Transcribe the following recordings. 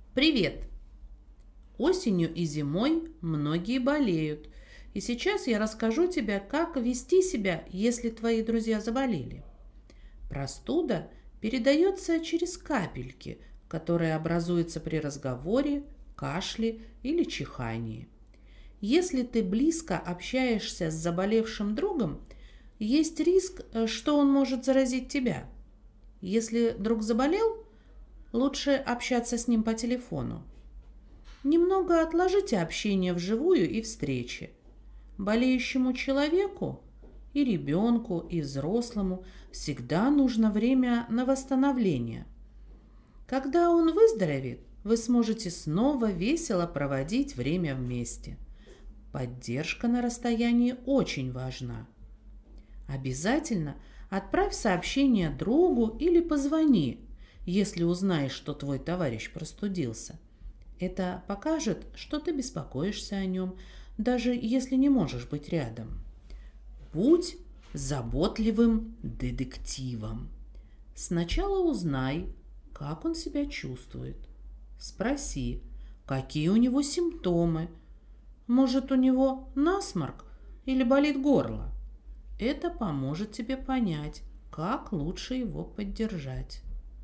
Привет! Осенью и зимой многие болеют. И сейчас я расскажу тебе, как вести себя, если твои друзья заболели. Простуда передается через капельки, которые образуются при разговоре, кашле или чихании. Если ты близко общаешься с заболевшим другом, есть риск, что он может заразить тебя. Если друг заболел, лучше общаться с ним по телефону. Немного отложите общение вживую и встречи. Болеющему человеку и ребенку, и взрослому всегда нужно время на восстановление. Когда он выздоровеет, вы сможете снова весело проводить время вместе. Поддержка на расстоянии очень важна. Обязательно отправь сообщение другу или позвони, если узнаешь, что твой товарищ простудился. Это покажет, что ты беспокоишься о нем, даже если не можешь быть рядом. Будь заботливым детективом. Сначала узнай, как он себя чувствует. Спроси, какие у него симптомы. Может, у него насморк или болит горло? Это поможет тебе понять, как лучше его поддержать.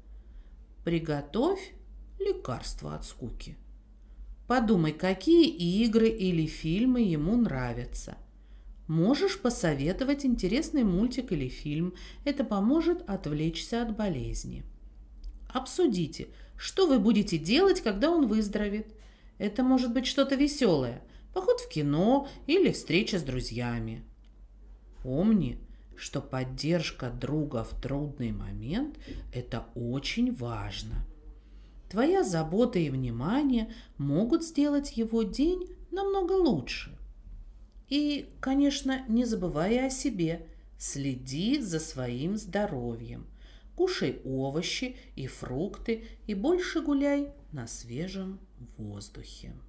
Приготовь лекарство от скуки. Подумай, какие игры или фильмы ему нравятся. Можешь посоветовать интересный мультик или фильм. Это поможет отвлечься от болезни. Обсудите, что вы будете делать, когда он выздоровеет. Это может быть что-то веселое. Поход в кино или встреча с друзьями. Помни, что поддержка друга в трудный момент – это очень важно. Твоя забота и внимание могут сделать его день намного лучше. И, конечно, не забывай о себе. Следи за своим здоровьем. Кушай овощи и фрукты и больше гуляй на свежем воздухе.